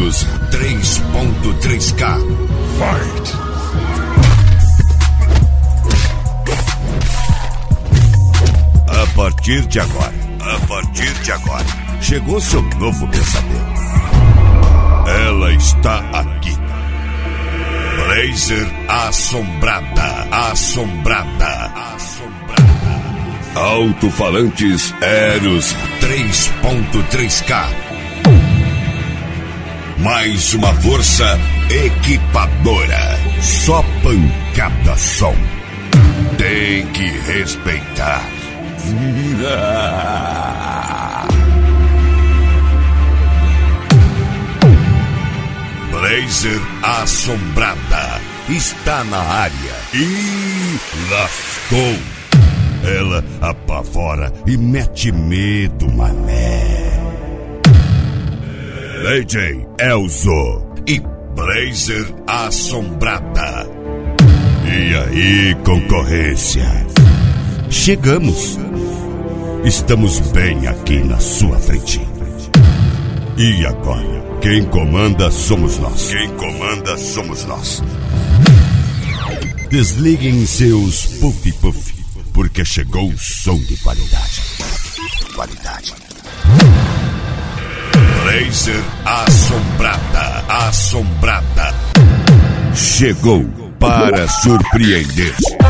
Eros 3.3K. Fight! A partir de agora, chegou seu novo pesadelo. Ela está aqui. Blazer assombrada. Alto-falantes Eros 3.3K. Mais uma força equipadora. Só pancada som. Tem que respeitar. Blazer assombrada está na área e lascou. Ela apavora e mete medo, mané. DJ Elzo e Blazer assombrada. E aí, concorrência? Chegamos. Estamos bem aqui na sua frente. E agora, quem comanda somos nós. Desliguem seus puff-puff, porque chegou o som de qualidade. Blazer assombrada. Chegou para surpreender.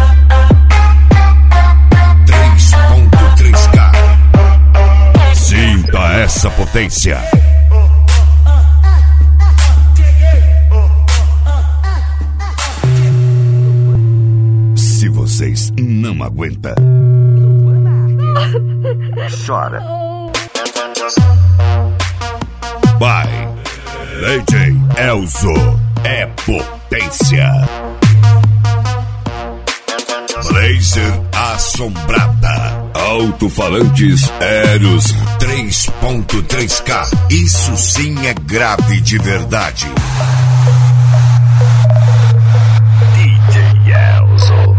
3.3K. Sinta essa potência. Se vocês não aguentam, chora. Vai, DJ Elzo é potência. Blazer assombrada. Alto-falantes Eros 3.3K. Isso sim é grave de verdade. DJ Elzo.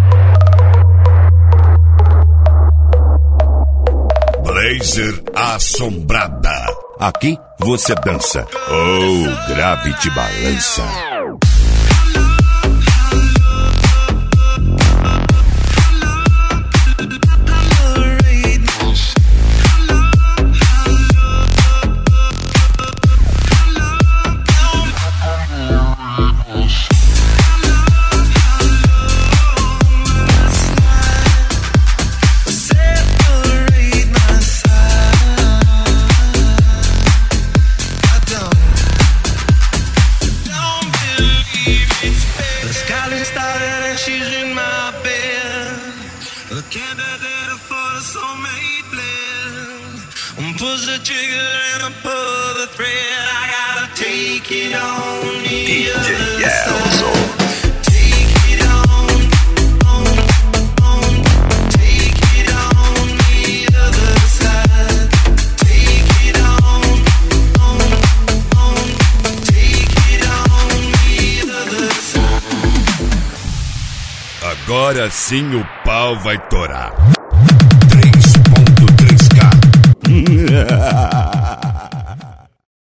Blazer assombrada. Aqui você dança ou grave te balança. Agora sim o pau vai torar. 3.3K.